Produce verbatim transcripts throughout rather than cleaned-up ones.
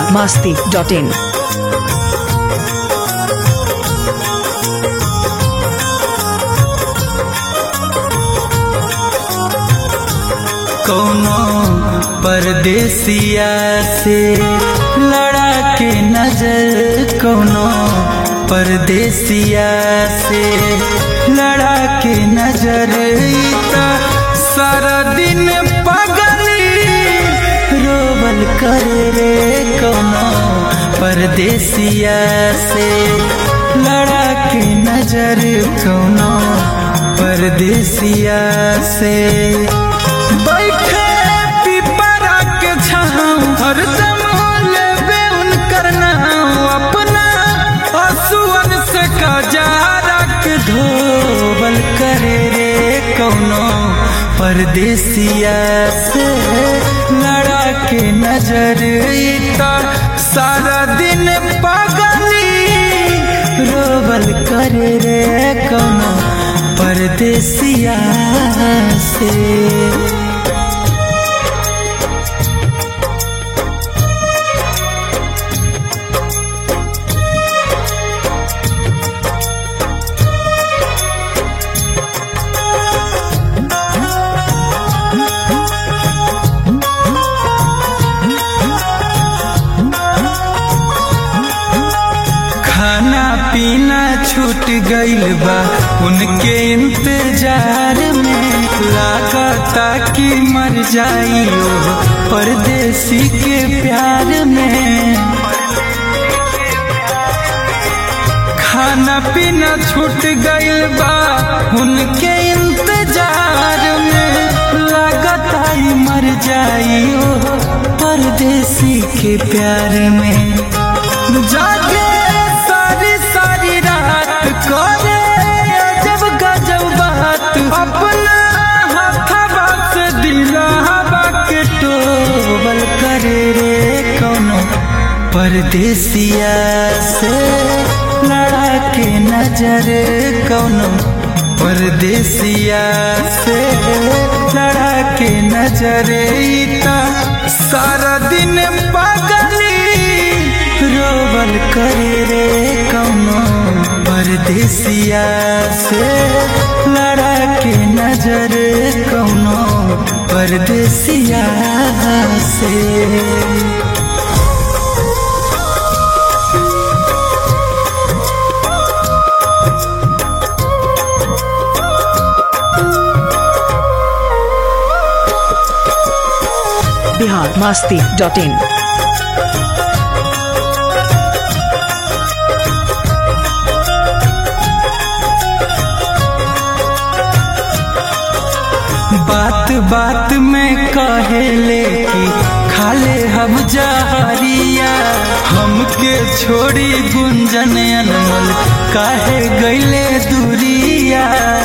masti dot in. कौनो परदेसिया से लड़ा के नजर, कौनो परदेसिया से लड़ा के नजर, सारा दिन पगली रोबल करे रे। कौनो परदेसिया से लड़ा के नजर, कौनो परदेसिया से बैठे पिपरा के छाँव, हरदम लेबे उनकर नाम, अपना आंसुअन से कजारा के धोबल करे रे। कौनो परदेसिया से लड़ा के नजर, सारा दिन पगली रोबल करे रे। कौनो परदेसिया से खाना पीना छूट गइल बा उनके इंतजार में, लागता कि मर जाइयो परदेसी के प्यार में। खाना पीना छूट गइल बा उनके इंतजार में, लागता ही मर जाइयो परदेसी के प्यार में। जागे सारी सारी रात करे अजब गजब बात, अपना हाथवा से दिलवा के टोबल करे रे। कौनो परदेसिया से लड़ा के नजर, कौनो परदेसिया से लड़ा के नजर, सारा दिन पगली रोबल करे रे। कौनो परदेसिया से लड़ा के नजर, कौनो परदेसिया से। Bihar masti dot in. बात बात में कहेले कि खाले हम जहरिया, हमके छोड़ी गुंजन अनमोल काहे गइले दूरिया।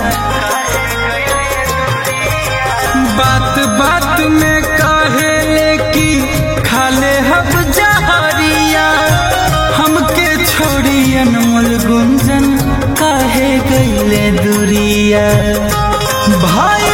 बात बात में कहेले कि खाले हम जहरिया, हमके छोड़ी अनमोल गुंजन काहे गइले दूरिया। भाई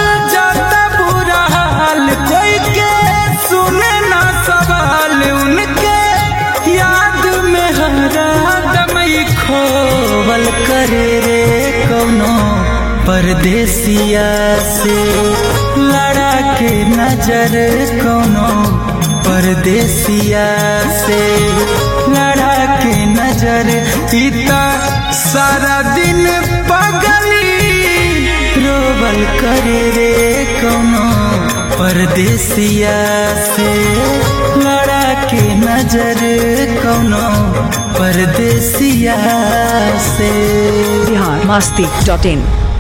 कोई के सुने ना सवाल, उनके याद में हरा दम खोवल करे रे। कौनो परदेसिया से लड़ा के नजर, कौनो परदेसिया से लड़ा के नजर, पिता सारा दिन पगली रोबल करे रे। कौनो परदेसिया से लड़ा के नजर, कौनो परदेसिया से। Bihar masti dot in.